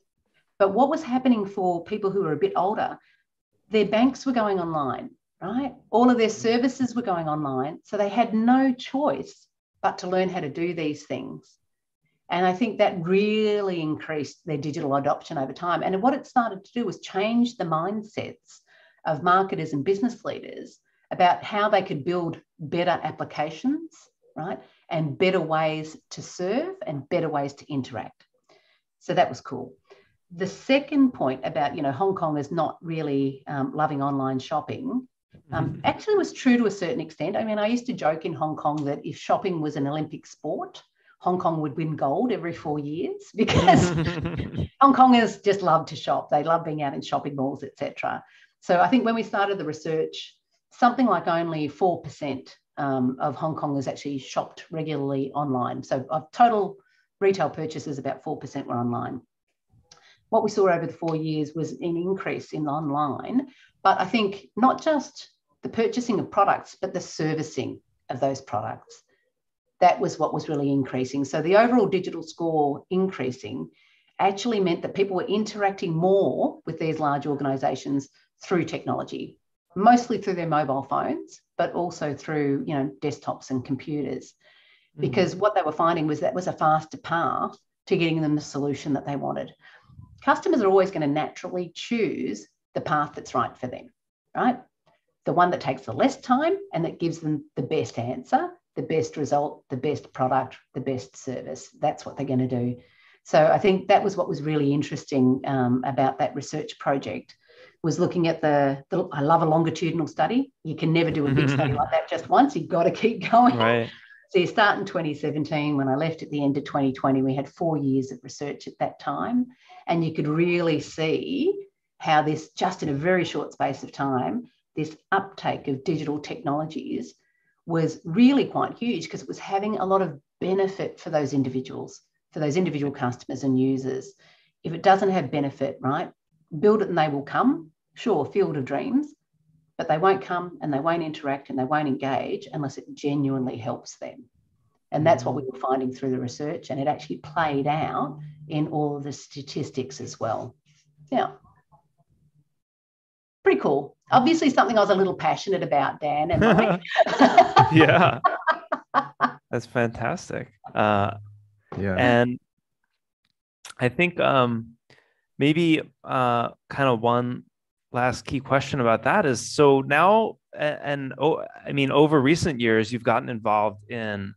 But what was happening for people who were a bit older, their banks were going online, right? All of their services were going online. So they had no choice but to learn how to do these things. And I think that really increased their digital adoption over time. And what it started to do was change the mindsets of marketers and business leaders about how they could build better applications, right? And better ways to serve and better ways to interact. So that was cool. The second point about, you know, Hong Kong is not really loving online shopping actually was true to a certain extent. I mean, I used to joke in Hong Kong that if shopping was an Olympic sport, Hong Kong would win gold every 4 years, because Hong Kongers just love to shop. They love being out in shopping malls, etc. So I think when we started the research, something like only 4% of Hong Kongers actually shopped regularly online. So of total retail purchases, about 4% were online. What we saw over the 4 years was an increase in online, but I think not just the purchasing of products, but the servicing of those products. That was what was really increasing. So the overall digital score increasing actually meant that people were interacting more with these large organisations through technology, mostly through their mobile phones, but also through, you know, desktops and computers, because what they were finding was that was a faster path to getting them the solution that they wanted. Customers are always going to naturally choose the path that's right for them, right? The one that takes the less time and that gives them the best answer, the best result, the best product, the best service. That's what they're going to do. So I think that was what was really interesting about that research project, was looking at I love a longitudinal study. You can never do a big study like that just once. You've got to keep going. Right. So you start in 2017. When I left at the end of 2020, we had 4 years of research at that time. And you could really see how this, just in a very short space of time, this uptake of digital technologies was really quite huge, because it was having a lot of benefit for those individuals, for those individual customers and users. If it doesn't have benefit, right, build it and they will come. Sure, field of dreams, but they won't come and they won't interact and they won't engage unless it genuinely helps them. And that's what we were finding through the research, and it actually played out in all of the statistics as well. Yeah. Pretty cool. Obviously something I was a little passionate about, Dan, and Mike. Yeah. That's fantastic. Yeah. And I think maybe kind of one last key question about that is, so now, I mean, over recent years, you've gotten involved in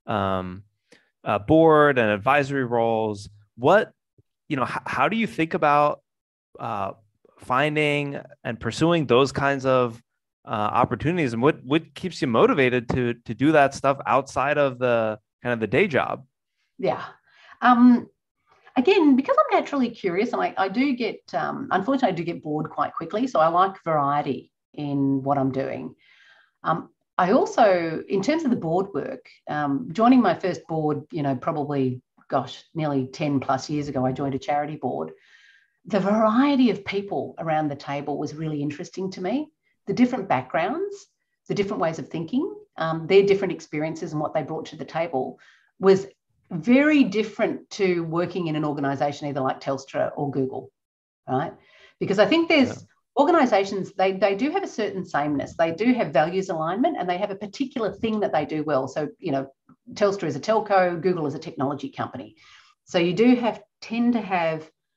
board and advisory roles. What, you know, how do you think about finding and pursuing those kinds of opportunities, and what keeps you motivated to do that stuff outside of the kind of the day job? Yeah. Again, because I'm naturally curious, and I do get, unfortunately, I do get bored quite quickly. So I like variety in what I'm doing. I also, in terms of the board work, joining my first board, you know, probably, nearly 10 plus years ago, I joined a charity board. The variety of people around the table was really interesting to me. The different backgrounds, the different ways of thinking, their different experiences and what they brought to the table was very different to working in an organisation either like Telstra or Google, right? Because I think there's organisations, they do have a certain sameness. They do have values alignment, and they have a particular thing that they do well. So, you know, Telstra is a telco, Google is a technology company. So you do tend to have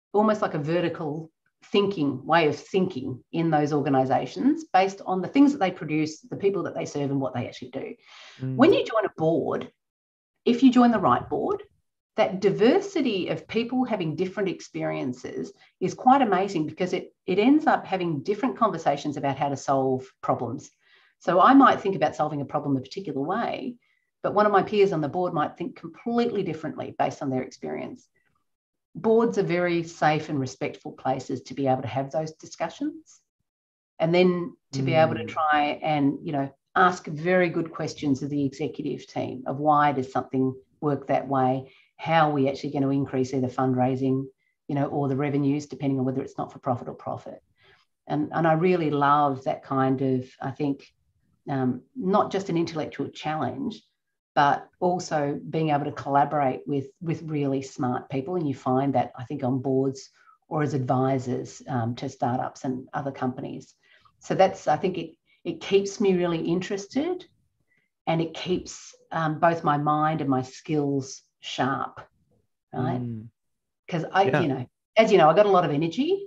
almost like a vertical way of thinking in those organizations based on the things that they produce, the people that they serve, and what they actually do. When you join a board, if you join the right board, that diversity of people having different experiences is quite amazing, because it ends up having different conversations about how to solve problems. So I might think about solving a problem a particular way, but one of my peers on the board might think completely differently based on their experience. Boards are very safe and respectful places to be able to have those discussions, and then to be able to try and, ask very good questions of the executive team of why does something work that way? How are we actually going to increase either fundraising, or the revenues, depending on whether it's not for profit or profit. And I really love that kind of, I think, not just an intellectual challenge, but also being able to collaborate with really smart people. And you find that, I think, on boards or as advisors to startups and other companies. So that's, I think it keeps me really interested, and it keeps both my mind and my skills sharp, right? Because as you know, I got a lot of energy.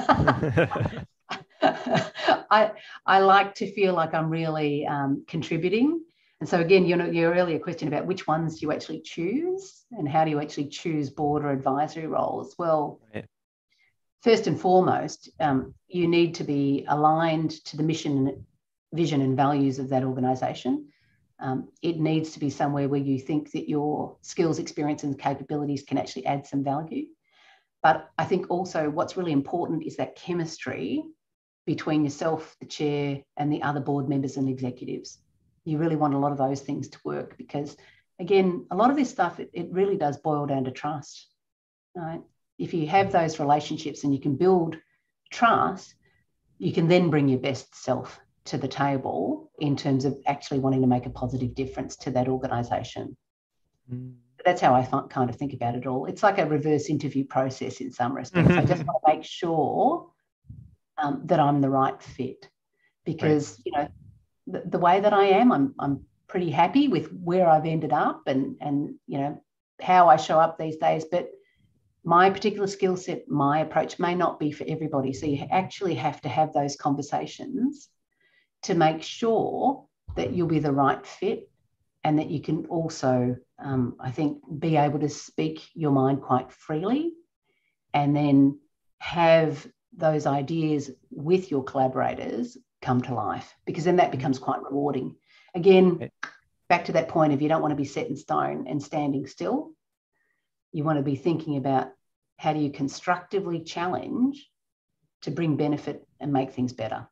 I like to feel like I'm really contributing. And so again, your earlier question about which ones do you actually choose and how do you actually choose board or advisory roles? Well, first and foremost, you need to be aligned to the mission, vision and values of that organisation. It needs to be somewhere where you think that your skills, experience and capabilities can actually add some value. But I think also what's really important is that chemistry between yourself, the chair, and the other board members and executives. You really want a lot of those things to work, because, again, a lot of this stuff, it really does boil down to trust, right? If you have those relationships and you can build trust, you can then bring your best self to the table in terms of actually wanting to make a positive difference to that organisation. That's how I kind of think about it all. It's like a reverse interview process in some respects. I just want to make sure that I'm the right fit, because, the way that I am, I'm pretty happy with where I've ended up and how I show up these days. But my particular skill set, my approach may not be for everybody. So you actually have to have those conversations to make sure that you'll be the right fit, and that you can also, I think, be able to speak your mind quite freely, and then have those ideas with your collaborators come to life, because then that becomes quite rewarding. Again, back to that point of, you don't want to be set in stone and standing still. You want to be thinking about how do you constructively challenge to bring benefit and make things better.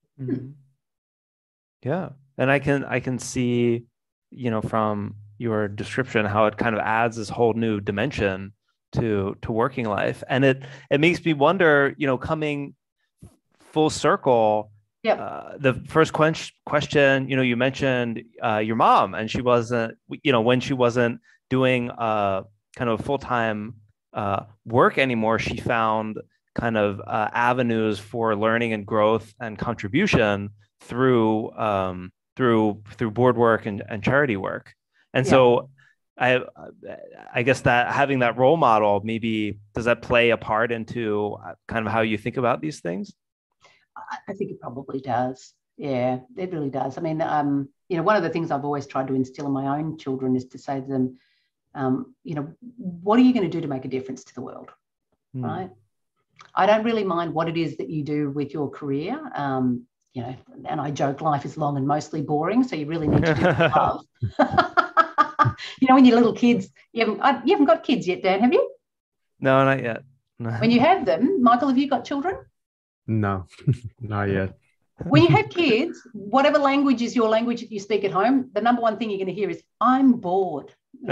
Yeah. And I can see, from your description, how it kind of adds this whole new dimension to working life. And it makes me wonder, coming full circle, the first question, you mentioned your mom, and she wasn't, when she wasn't doing kind of full-time work anymore, she found kind of avenues for learning and growth and contribution through board work and charity work. And so I guess that having that role model, maybe, does that play a part into kind of how you think about these things? I think it probably does. Yeah, it really does. I mean, one of the things I've always tried to instill in my own children is to say to them, what are you going to do to make a difference to the world, right? I don't really mind what it is that you do with your career. And I joke, life is long and mostly boring, so you really need to do what you love. When you're little kids, you haven't got kids yet, Dan, have you? No, not yet. No. When you have them, Michael, have you got children? No, not yet. When you have kids, whatever language is your language that you speak at home, the number one thing you're going to hear is, I'm bored.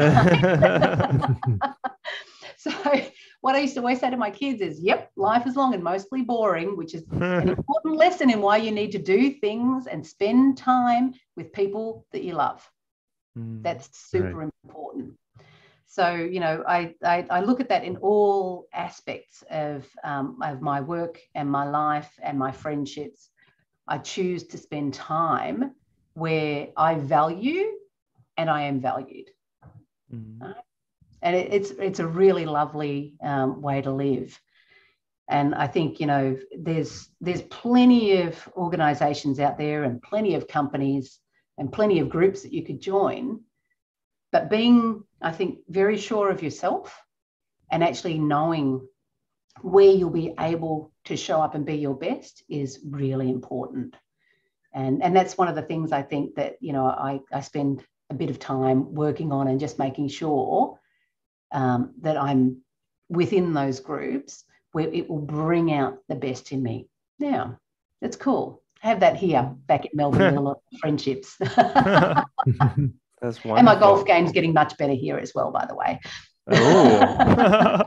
So what I used to always say to my kids is, yep, life is long and mostly boring, which is an important lesson in why you need to do things and spend time with people that you love. That's super important. So, I look at that in all aspects of my work and my life and my friendships. I choose to spend time where I value and I am valued. Right? And it's a really lovely way to live. And I think, there's plenty of organizations out there and plenty of companies and plenty of groups that you could join. But being, I think, very sure of yourself and actually knowing where you'll be able to show up and be your best is really important. And that's one of the things I think that, I spend a bit of time working on and just making sure that I'm within those groups where it will bring out the best in me. Now, that's cool. I have that here back in Melbourne with a lot of friendships. That's wonderful. And my golf game's getting much better here as well, by the way. Oh,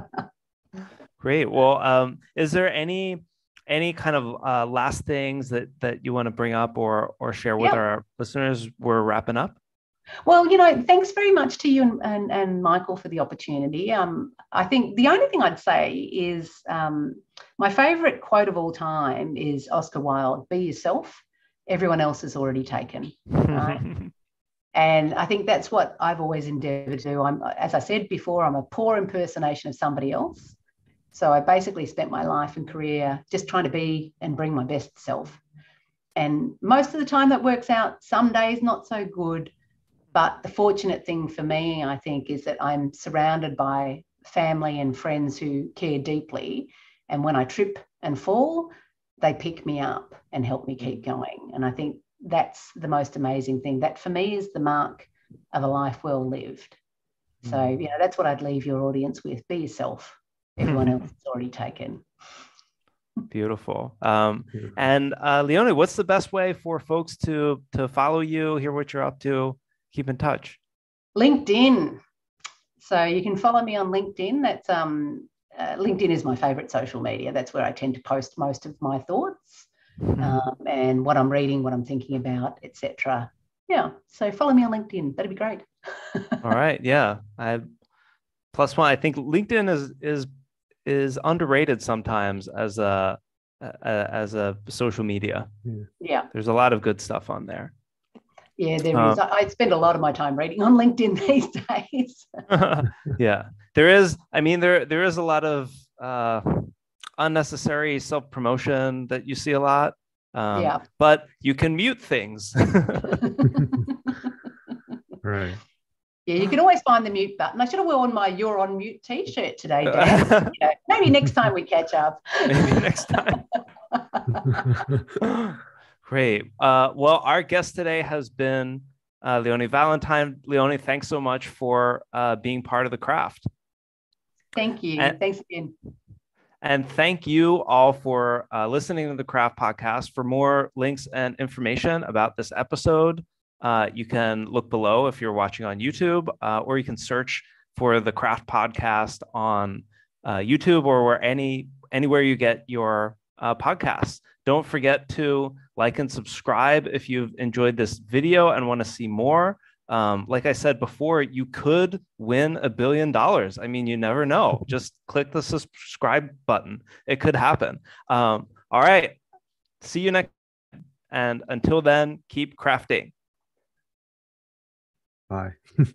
great. Well, is there any kind of last things that you want to bring up or share with our listeners? We're wrapping up. Well, thanks very much to you and Michael for the opportunity. I think the only thing I'd say is my favorite quote of all time is Oscar Wilde: "Be yourself. Everyone else is already taken." Right? And I think that's what I've always endeavored to do. As I said before, I'm a poor impersonation of somebody else. So I basically spent my life and career just trying to be and bring my best self. And most of the time that works out. Some days not so good. But the fortunate thing for me, I think, is that I'm surrounded by family and friends who care deeply. And when I trip and fall, they pick me up and help me keep going. And I think that's the most amazing thing. That for me is the mark of a life well lived. So, that's what I'd leave your audience with. Be yourself. Everyone else is already taken. Beautiful. And Leonie, what's the best way for folks to follow you, hear what you're up to, keep in touch? LinkedIn. So you can follow me on LinkedIn. That's LinkedIn is my favorite social media. That's where I tend to post most of my thoughts and what I'm reading, what I'm thinking about, etc. Yeah. So follow me on LinkedIn. That'd be great. All right. Yeah. Plus one. I think LinkedIn is underrated sometimes as a social media. Yeah. There's a lot of good stuff on there. Yeah, there is. I spend a lot of my time reading on LinkedIn these days. Yeah, there is. I mean, there is a lot of unnecessary self-promotion that you see a lot. But you can mute things. Right. Yeah, you can always find the mute button. I should have worn my "You're on mute" T-shirt today, Dan. Maybe next time we catch up. Maybe next time. Great. Well, our guest today has been Leonie Valentine. Leonie, thanks so much for being part of the craft. Thank you. Thanks again. And thank you all for listening to the Craft Podcast. For more links and information about this episode, you can look below if you're watching on YouTube, or you can search for the Craft Podcast on YouTube or anywhere you get your podcasts. Don't forget to like and subscribe if you've enjoyed this video and want to see more. Like I said before, you could win $1 billion. I mean, you never know. Just click the subscribe button. It could happen. All right. See you next. And until then, keep crafting. Bye.